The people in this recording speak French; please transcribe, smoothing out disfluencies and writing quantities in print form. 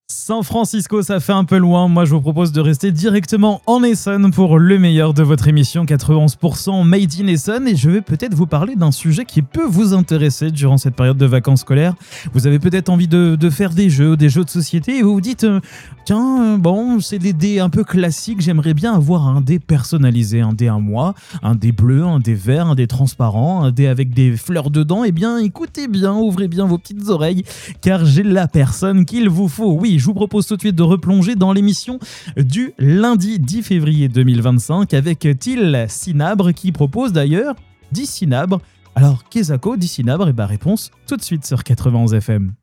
San Francisco, ça fait un peu loin. Moi, je vous propose de rester directement en Essonne pour le meilleur de votre émission 91% Made in Essonne. Et je vais peut-être vous parler d'un sujet qui peut vous intéresser durant cette période de vacances scolaires. Vous avez peut-être envie de faire des jeux de société et vous vous dites tiens, bon, c'est des dés un peu classiques. J'aimerais bien avoir un dé personnalisé, un dé à moi, un dé bleu, un dé vert, un dé transparent, un dé avec des fleurs dedans. Eh bien, écoutez bien, ouvrez bien vos petites oreilles, car j'ai la personne qu'il vous faut. Oui, je vous propose tout de suite de replonger dans l'émission du lundi 10 février 2025 avec Till Cinabre qui propose d'ailleurs 10 Cinabre. Alors, qu'est-ce 10 Cinabre? Et réponse tout de suite sur 91 FM.